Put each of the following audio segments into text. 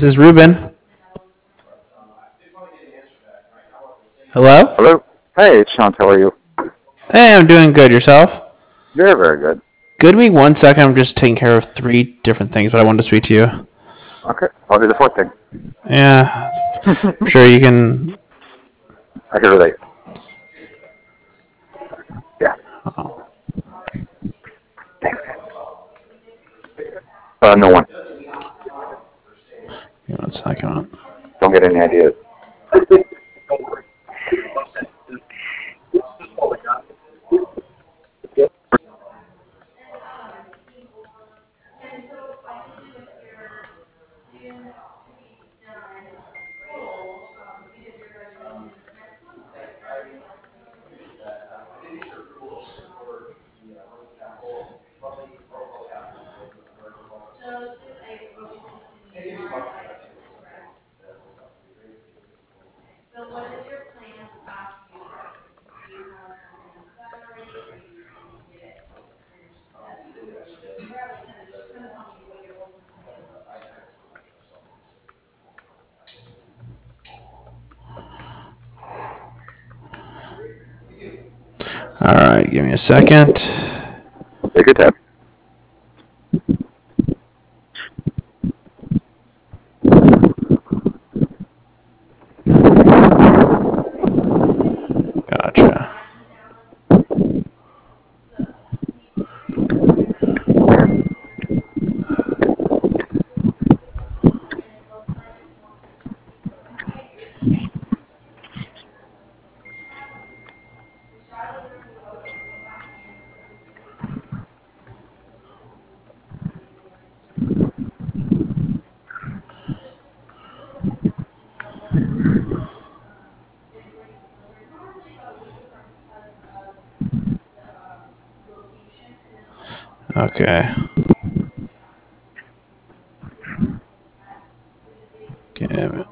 is Ruben. Hello? Hello. Hey, it's Sean. How are you? Hey, I'm doing good. Yourself? Very, very good. Give me 1 second. I'm just taking care of three different things, but I wanted to speak to you. Okay, I'll do the fourth thing. Yeah, I'm sure you can. I can relate. Yeah. Oh, Thanks. No one. give me 1 second. Don't get any ideas. All right, give me a second. Take your time. Gotcha. Okay. Give it.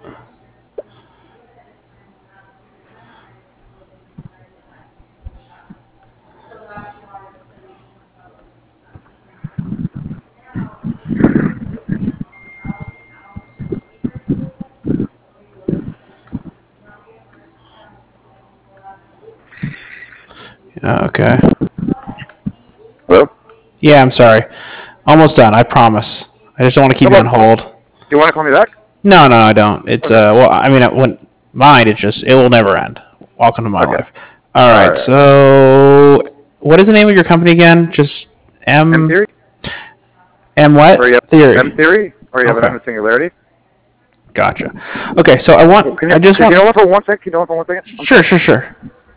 Okay. Hello. Yeah, I'm sorry. Almost done. I promise. I just don't want to keep Come you on. on hold. You want to call me back? No, no, I don't. It's Okay. well, I mean, it wouldn't mind. It's just it will never end. Welcome to my Okay. life. All All right. right. So, what is the name of your company again? Just M M theory? M Or you what have M theory? theory? Or you have an Okay, M singularity? gotcha. Okay, so Can I you just can you want. hold on for 1 second? Can you hold on for 1 second? I'm Sure, sorry. sure, sure.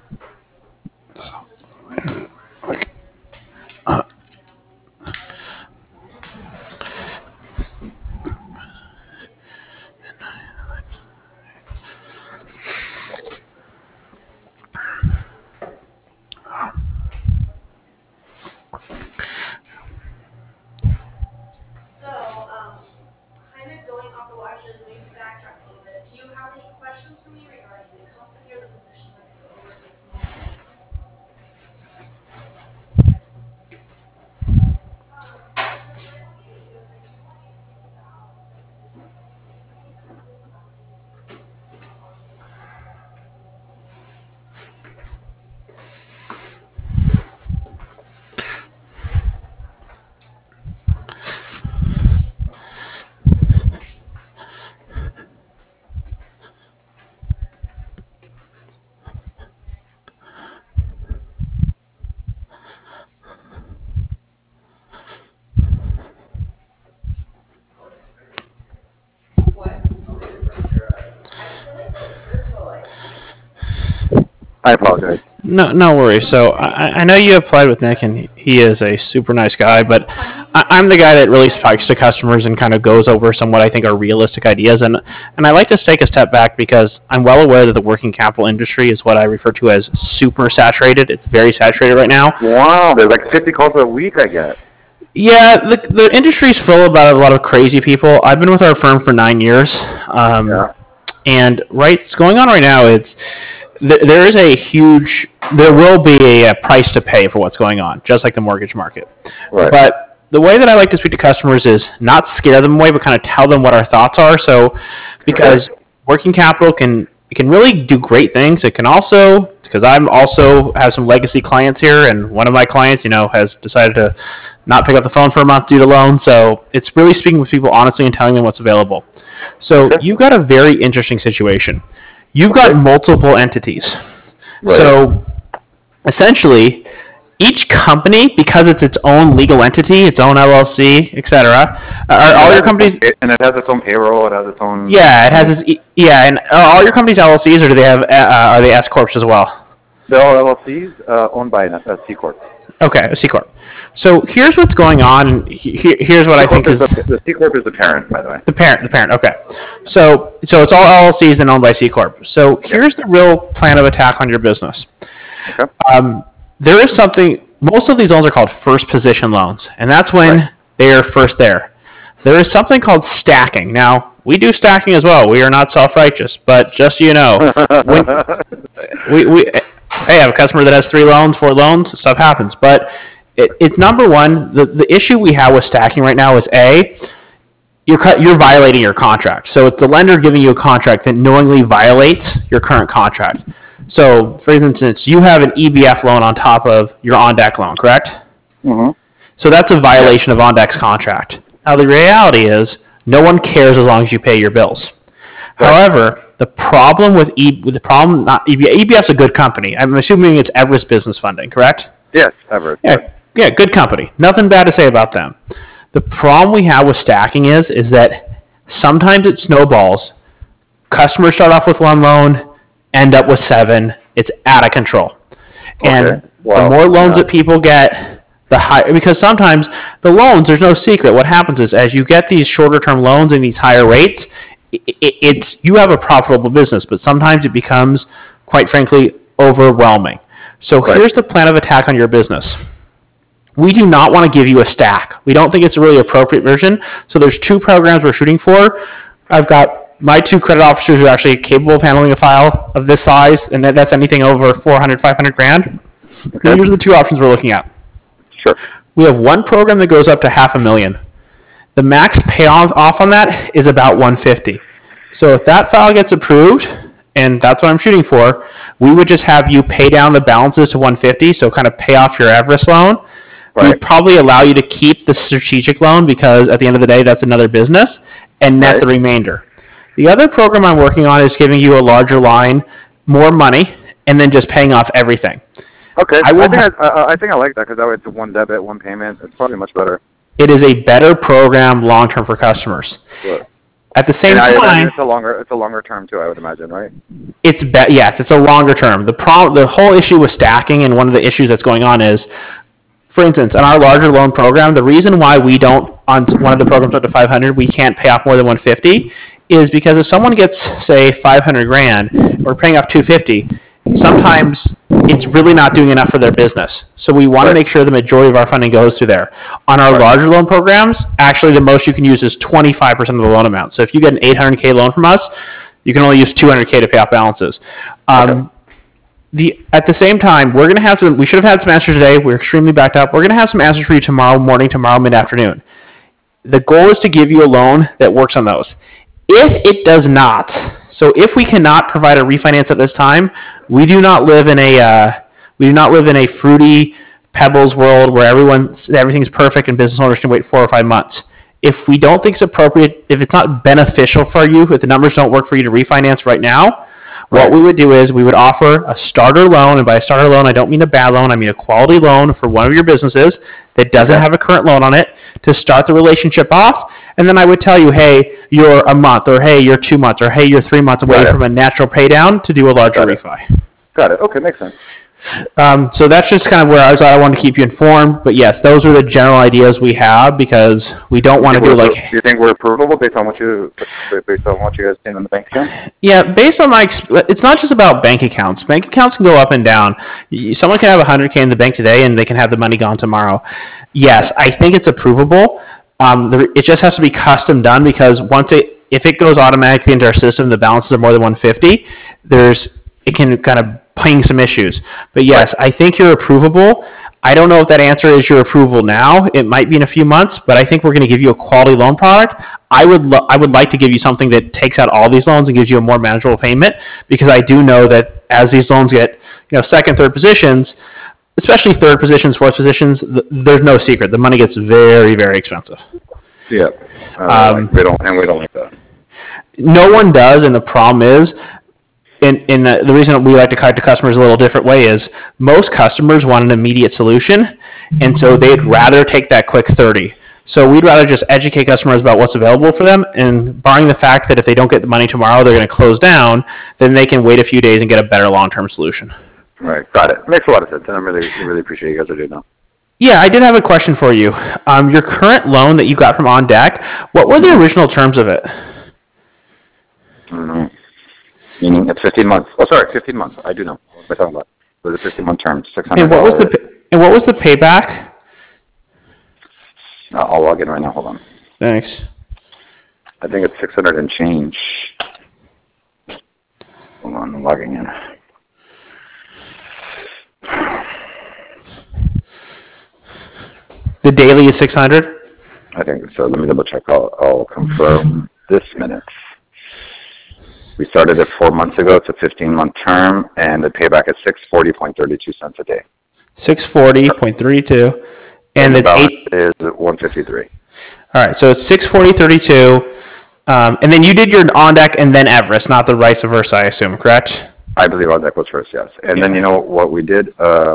I apologize. No, no worries. So I know you applied with Nick, and he is a super nice guy. But I'm the guy that really speaks to customers and kind of goes over some what I think are realistic ideas. And I like to take a step back because I'm well aware that the working capital industry is what I refer to as super saturated. It's very saturated right now. Wow, there's like 50 calls a week I get. Yeah, the industry's full about a lot of crazy people. I've been with our firm for 9 years, Yeah. and what's going on right now. There is a huge, there will be a price to pay for what's going on, just like the mortgage market. Right. But the way that I like to speak to customers is not scare them away, but kind of tell them what our thoughts are. So, because working capital can really do great things. It can also, because I'm also have some legacy clients here, and one of my clients, has decided to not pick up the phone for a month due to loans. So it's really speaking with people honestly and telling them what's available. So you've got a very interesting situation. You've got multiple entities. Right. So essentially, each company, because it's its own legal entity, its own LLC, etc. Are all your companies? And it has its own payroll. It has its own. Yeah, it has its. Yeah, and are all your companies LLCs, or do they have? Are they S corps as well? They're all LLCs owned by a C corp. Okay, a C corp. So here's what's going on. Here's what I think is the C corp is the parent, by the way. The parent. Okay, so it's all LLCs and owned by C corp. So here's the real plan of attack on your business. Okay. There is something. Most of these loans are called first position loans, and that's when they are first there. There is something called stacking. Now, we do stacking as well. We are not self-righteous, but just so you know, I have a customer that has 3 loans, 4 loans. Stuff happens, but it's number one. The issue we have with stacking right now is you're violating your contract. So it's the lender giving you a contract that knowingly violates your current contract. So, for instance, you have an EBF loan on top of your OnDeck loan, correct? Mm-hmm. So that's a violation of OnDeck's contract. Now, the reality is no one cares as long as you pay your bills. Right. However, the problem with EBF's a good company. I'm assuming it's Everest Business Funding, correct? Yes, Everest. Yeah, good company. Nothing bad to say about them. The problem we have with stacking is that sometimes it snowballs. Customers start off with 1 loan, end up with 7. It's out of control. And the more loans that people get, the higher, because sometimes the loans, there's no secret. What happens is as you get these shorter term loans and these higher rates, you have a profitable business, but sometimes it becomes, quite frankly, overwhelming. So here's the plan of attack on your business. We do not want to give you a stack. We don't think it's a really appropriate version. So there's 2 programs we're shooting for. I've got my 2 credit officers who are actually capable of handling a file of this size, and that's anything over 400, 500 grand. Okay. Here's the 2 options we're looking at. Sure. We have one program that goes up to $500,000. The max payoff on that is about $150,000. So if that file gets approved, and that's what I'm shooting for, we would just have you pay down the balances to $150,000, so kind of pay off your Everest loan. Right. We'd probably allow you to keep the strategic loan because at the end of the day, that's another business, and net the remainder. The other program I'm working on is giving you a larger line, more money, and then just paying off everything. Okay, I think I like that because that way it's 1 debit, 1 payment. It's probably much better. It is a better program long term for customers. Sure. At the same time, it's a longer term too, I would imagine, right? Yes, it's a longer term. The whole issue with stacking, and one of the issues that's going on is, for instance, on our larger loan program, the reason why we don't, on one of the programs up to 500, we can't pay off more than 150, is because if someone gets, say, 500 grand, we're paying off 250, sometimes it's really not doing enough for their business. So we want to make sure the majority of our funding goes through there. On our larger loan programs, actually the most you can use is 25% of the loan amount. So if you get an $800K loan from us, you can only use $200K to pay off balances. At the same time, we should have had some answers today. We're extremely backed up. We're going to have some answers for you tomorrow morning, tomorrow mid-afternoon. The goal is to give you a loan that works on those. If it does not, so if we cannot provide a refinance at this time, we do not live in a fruity Pebbles world where everything's perfect and business owners can wait 4 or 5 months. If we don't think it's appropriate, if it's not beneficial for you, if the numbers don't work for you to refinance right now, what we would do is we would offer a starter loan, and by a starter loan, I don't mean a bad loan, I mean a quality loan for one of your businesses that doesn't have a current loan on it to start the relationship off, and then I would tell you, hey, you're a month, or hey, you're 2 months, or hey, you're 3 months away from a natural pay down to do a larger refi. Got it. Okay, makes sense. So that's just kind of where I was at. I wanted to keep you informed, but yes, those are the general ideas we have because we don't want to do like. Do you think we're approvable based on what you guys seen in the bank account? Yeah, based on it's not just about bank accounts. Bank accounts can go up and down. Someone can have $100K in the bank today, and they can have the money gone tomorrow. Yes, I think it's approvable. It just has to be custom done because if it goes automatically into our system, the balances are more than 150. It can kind of ping some issues. But yes, I think you're approvable. I don't know if that answer is your approval now. It might be in a few months, but I think we're going to give you a quality loan product. I would like to give you something that takes out all these loans and gives you a more manageable payment, because I do know that as these loans get, second, third positions, especially third positions, fourth positions, there's no secret. The money gets very, very expensive. Yeah. We don't like that. No one does, and the problem is, and the reason we like to talk to customers a little different way is most customers want an immediate solution, and so they'd rather take that quick 30. So we'd rather just educate customers about what's available for them, and barring the fact that if they don't get the money tomorrow, they're going to close down, then they can wait a few days and get a better long-term solution. Right, got it. Makes a lot of sense, and I really appreciate you guys are doing that. Yeah, I did have a question for you. Your current loan that you got from OnDeck, what were the original terms of it? Meaning it's 15 months. Oh, sorry, 15 months. I do know. What am I talking about? It was a 15-month term, $600. And what was the payback? I'll log in right now. Hold on. Thanks. I think it's 600 and change. Hold on, I'm logging in. The daily is 600? I think so. Let me double check. I'll confirm this minute. We started it 4 months ago. It's a 15-month term, and the payback is $640.32 a day. 640.32, and the it's balance is $153. All right, so it's 640.32, and then you did your OnDeck and then Everest, not the vice versa, I assume, correct? I believe OnDeck was first, yes. And then you know what we did?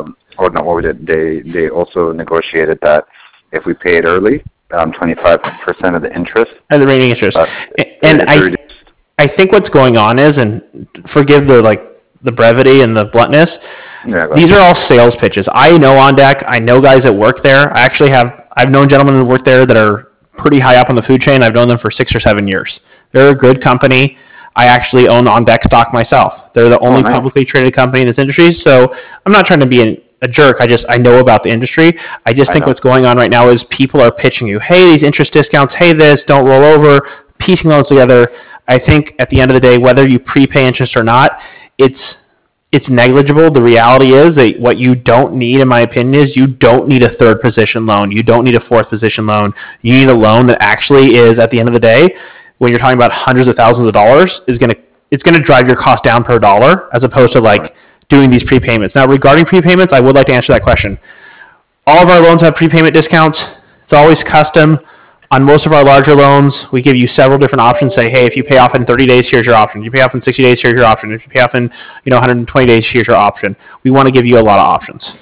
They also negotiated that if we paid early, 25% of the interest. And the remaining interest. And I think what's going on is, and forgive the brevity and the bluntness, these are all sales pitches. I know OnDeck. I know guys that work there. I've known gentlemen that work there that are pretty high up on the food chain. I've known them for 6 or 7 years. They're a good company. I actually own OnDeck stock myself. They're the only publicly traded company in this industry. So I'm not trying to be a jerk. I know about the industry. I just think what's going on right now is people are pitching you, hey, these interest discounts, hey, this, don't roll over, piecing loans together. I think at the end of the day, whether you prepay interest or not, it's negligible. The reality is that what you don't need, in my opinion, is you don't need a third position loan. You don't need a fourth position loan. You need a loan that actually is, at the end of the day, when you're talking about hundreds of thousands of dollars, it's going to drive your cost down per dollar, as opposed to doing these prepayments. Now, regarding prepayments, I would like to answer that question. All of our loans have prepayment discounts. It's always custom. On most of our larger loans, we give you several different options. Say, hey, if you pay off in 30 days, here's your option. If you pay off in 60 days, here's your option. If you pay off in 120 days, here's your option. We want to give you a lot of options.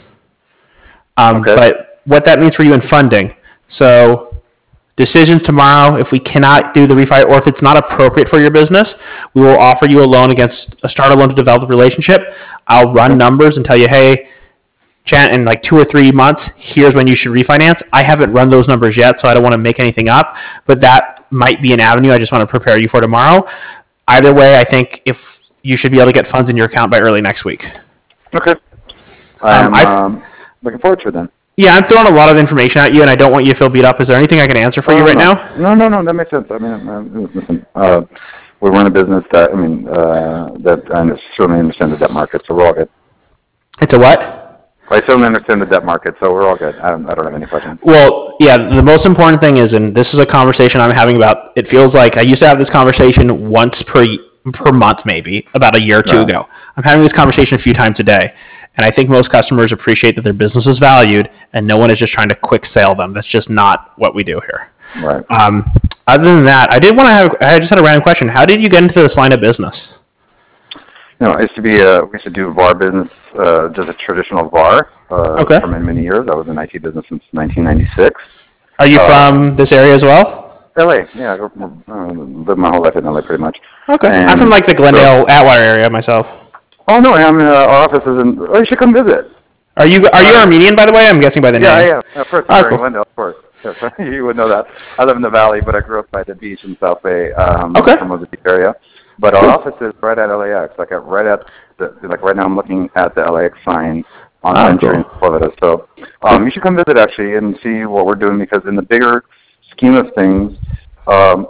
But what that means for you in funding. So decisions tomorrow, if we cannot do the refi or if it's not appropriate for your business, we will offer you a loan against a starter loan to develop a relationship. I'll run numbers and tell you, hey, Chat, in 2 or 3 months, here's when you should refinance. I haven't run those numbers yet, so I don't want to make anything up, but that might be an avenue I just want to prepare you for tomorrow. Either way, I think if you should be able to get funds in your account by early next week. Okay. I'm looking forward to it then. Yeah, I'm throwing a lot of information at you, and I don't want you to feel beat up. Is there anything I can answer for you right now? No, that makes sense. I mean, listen, we run a business that I certainly understand the debt market, so we're all good. It's a what? I certainly understand the debt market, so we're all good. I don't have any questions. Well, yeah, the most important thing is, and this is a conversation I'm having about, it feels like I used to have this conversation once per month, maybe, about a year or two ago. I'm having this conversation a few times a day, and I think most customers appreciate that their business is valued, and no one is just trying to quick sale them. That's just not what we do here. Right. Other than that, I just had a random question. How did you get into this line of business? I used to be we used to do VAR business, just a traditional VAR for many years. I was in IT business since 1996. Are you from this area as well? LA, yeah. I lived my whole life in LA pretty much. Okay. And I'm from the Glendale, Atwater area myself. Oh no, our office is in. Oh, you should come visit. Are you Armenian, by the way? I'm guessing by the name. Yeah. Of course, cool. Glendale, of course. Yes, you would know that. I live in the valley, but I grew up by the beach in South Bay, from the beach area. But our office is right at LAX, right now I'm looking at the LAX sign on Century in Florida. So you should come visit actually and see what we're doing, because in the bigger scheme of things,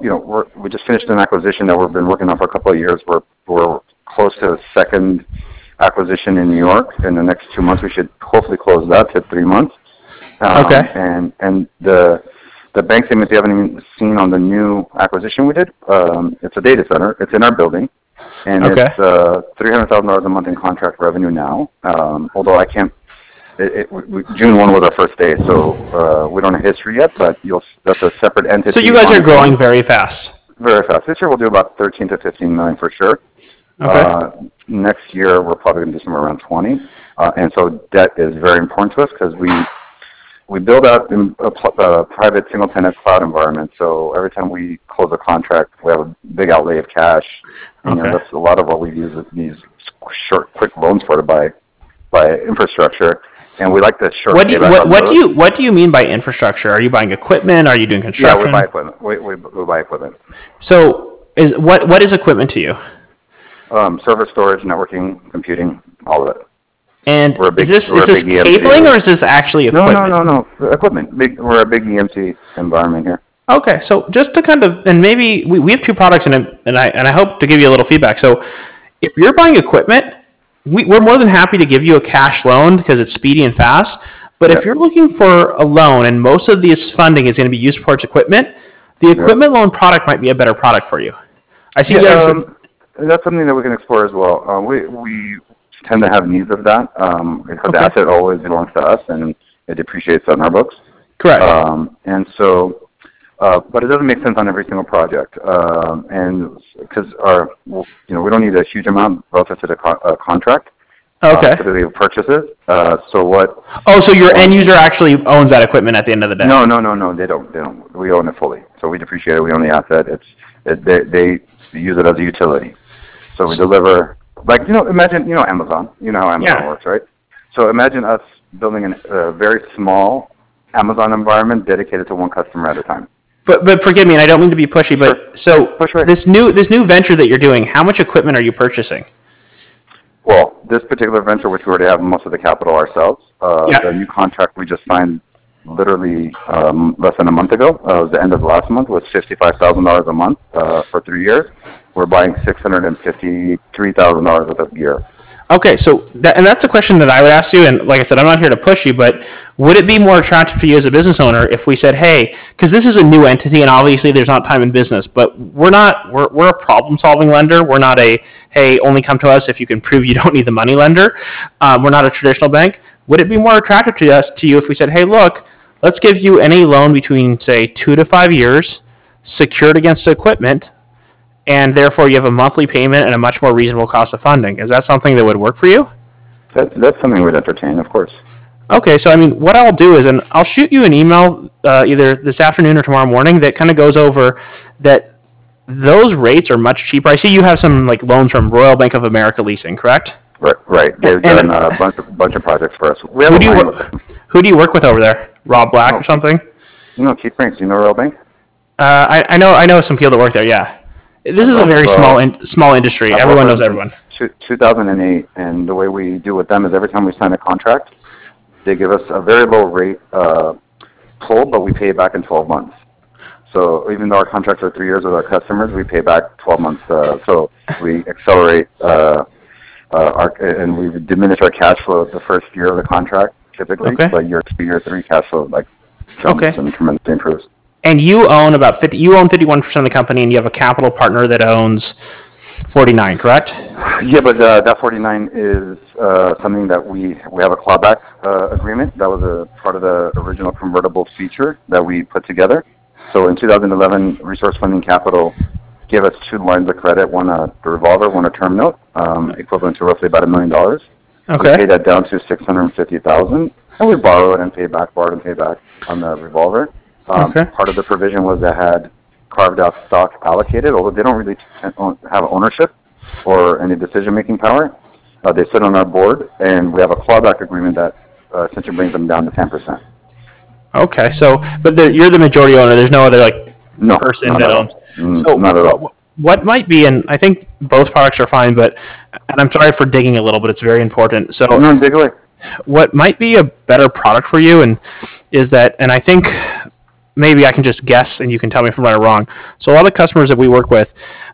we just finished an acquisition that we've been working on for a couple of years. We're close to a second acquisition in New York. In the next 2 months, we should hopefully close that to 3 months. Okay. And the bank statements you haven't even seen on the new acquisition we did, it's a data center. It's in our building. And Okay. it's $300,000 a month in contract revenue now. Although I can't, June 1 was our first day, so we don't have history yet, but that's a separate entity. So you guys are growing very fast. Very fast. This year we'll do about 13 to 15 million for sure. Okay. Next year we're probably going to do somewhere around 20. And so debt is very important to us because we build out in a private single-tenant cloud environment. So every time we close a contract, we have a big outlay of cash. And Okay. that's a lot of what we use these short, quick loans for to buy infrastructure. And we like the short. What do you mean by infrastructure? Are you buying equipment? Are you doing Yeah, construction? we buy equipment. We buy equipment. So what is equipment to you? Server storage, networking, computing, all of it. And We're a big- is we're a this big EMC. cabling or is this actually equipment? No. Equipment. We're a big EMC environment here. Okay, so just to kind of, and maybe we have two products, and I hope to give you a little feedback. So if you're buying equipment, we're more than happy to give you a cash loan because it's speedy and fast. But if you're looking for a loan and most of this funding is going to be used towards equipment, the equipment loan product might be a better product for you. I see that's something that we can explore as well. We tend to have needs of that because the asset always belongs to us and it depreciates on our books. Correct. And so, but it doesn't make sense on every single project, and because we don't need a huge amount relative to the contract. Okay. Typically purchases. So what? Oh, so your end user actually owns that equipment at the end of the day? No, they don't. We own it fully. So we depreciate it. We own the asset. They use it as a utility. So we deliver, imagine, Amazon. You know how Amazon works, right? So imagine us building a very small Amazon environment dedicated to one customer at a time. But forgive me, and I don't mean to be pushy, but so Sure. this new venture that you're doing, how much equipment are you purchasing? Well, this particular venture, which we already have most of the capital ourselves, the new contract we just signed literally less than a month ago, the end of last month, was $55,000 a month for 3 years. We're buying $653,000 worth of gear. Okay, so that's a question that I would ask you, and like I said, I'm not here to push you, but would it be more attractive to you as a business owner if we said, hey, because this is a new entity, and obviously there's not time in business, but we're a problem-solving lender. We're not a, hey, only come to us if you can prove you don't need the money lender. We're not a traditional bank. Would it be more attractive to you if we said, hey, look, let's give you any loan between, say, 2 to 5 years, secured against equipment, and therefore you have a monthly payment and a much more reasonable cost of funding? Is that something that would work for you? That's something we'd entertain, of course. Okay, so I mean, what I'll do is, and I'll shoot you an email either this afternoon or tomorrow morning that kind of goes over that those rates are much cheaper. I see you have some loans from Royal Bank of America Leasing, correct? Right. They've done a bunch of projects for us. Who do you work with over there? Rob Black or something? Keith Franks. Do you know Royal Bank? I know some people that work there. Yeah. This is a very small industry. Everyone knows everyone. 2008, and the way we do with them is every time we sign a contract, they give us a very low rate pull, but we pay it back in 12 months. So even though our contracts are 3 years with our customers, we pay back 12 months. So we accelerate and we diminish our cash flow the first year of the contract, typically. Okay. But year 2, year 3, cash flow jumps and tremendously improves. And you own 51% of the company, and you have a capital partner that owns 49, correct? Yeah, but that 49 is something that we have a clawback agreement. That was a part of the original convertible feature that we put together. So in 2011, Resource Funding Capital gave us 2 lines of credit, one a revolver, one a term note, equivalent to roughly about $1 million. Okay. We paid that down to $650,000, and we borrowed and paid back on the revolver. Part of the provision was that had carved out stock allocated, although they don't really have ownership or any decision-making power. They sit on our board, and we have a clawback agreement that essentially brings them down to 10%. Okay, so but you're the majority owner. There's no other person that owns. So not at all. What might be, and I think both products are fine, and I'm sorry for digging a little, but it's very important. So no, dig away. What might be a better product for you, and is that, and I think maybe I can just guess, and you can tell me if I'm right or wrong. So a lot of customers that we work with,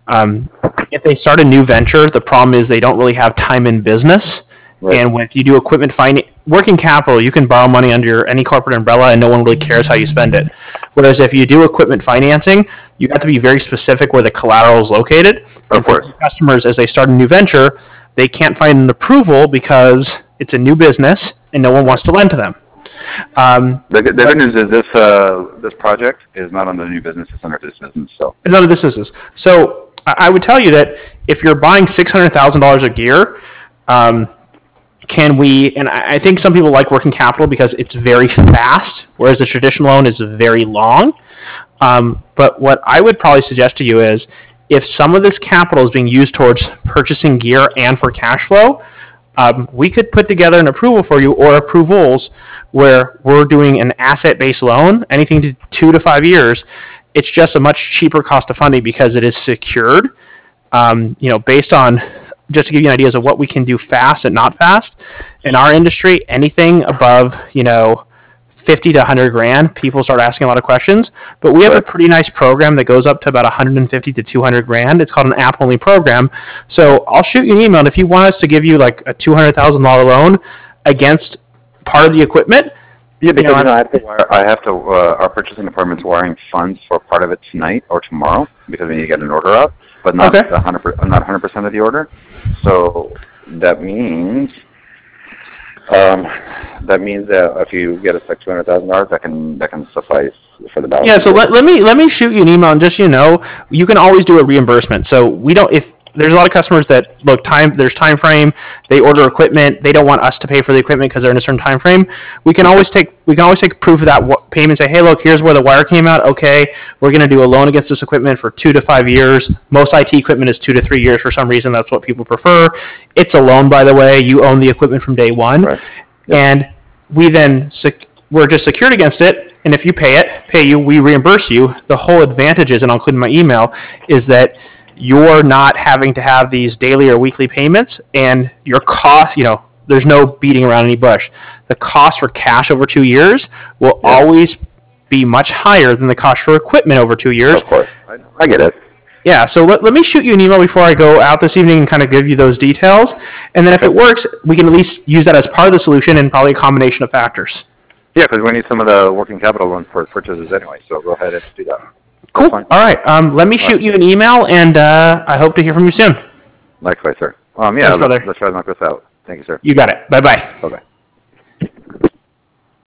If they start a new venture, the problem is they don't really have time in business. Right. And when you do equipment finance, working capital, you can borrow money under any corporate umbrella and no one really cares how you spend it. Whereas if you do equipment financing, you have to be very specific where the collateral is located. Of course. Customers, as they start a new venture, they can't find an approval because it's a new business and no one wants to lend to them. The good news is this project is not on the new business; it's under this business. So it's under this business. So I would tell you that if you're buying $600,000 of gear, can we? And I think some people like working capital because it's very fast, whereas the traditional loan is very long. But what I would probably suggest to you is, if some of this capital is being used towards purchasing gear and for cash flow, we could put together an approval for you or approvals where we're doing an asset-based loan, anything to 2 to 5 years. It's just a much cheaper cost of funding because it is secured. Based on, just to give you an idea of what we can do fast and not fast in our industry, anything above 50 to 100 grand, people start asking a lot of questions. But we have a pretty nice program that goes up to about 150 to 200 grand. It's called an app-only program. So I'll shoot you an email, and if you want us to give you like a $200,000 loan against part of the equipment. Yeah, because our purchasing department's wiring funds for part of it tonight or tomorrow because we need to get an order up, but not 100% of the order. So that means that if you get us like $200,000, that can suffice for the balance. Yeah. So let me shoot you an email, and just you can always do a reimbursement. So we don't if. There's a lot of customers that there's time frame. They order equipment. They don't want us to pay for the equipment because they're in a certain time frame. We can always take proof of that payment. Say, hey, look, here's where the wire came out. Okay, we're going to do a loan against this equipment for 2 to 5 years. Most IT equipment is 2 to 3 years for some reason. That's what people prefer. It's a loan, by the way. You own the equipment from day one, right. And we then we're just secured against it. And if you pay you, we reimburse you. The whole advantage is, and I'll include in my email, is that you're not having to have these daily or weekly payments, and your cost, there's no beating around any bush. The cost for cash over 2 years will always be much higher than the cost for equipment over 2 years. Of course. I get it. Yeah, so let me shoot you an email before I go out this evening and kind of give you those details. And then if it works, we can at least use that as part of the solution and probably a combination of factors. Yeah, because we need some of the working capital loans for purchases anyway, so go ahead and do that. Cool. All right. Let me shoot you an email, and I hope to hear from you soon. Likewise, sir. Thanks, brother. Let's try to knock this out. Thank you, sir. You got it. Bye-bye. Bye-bye.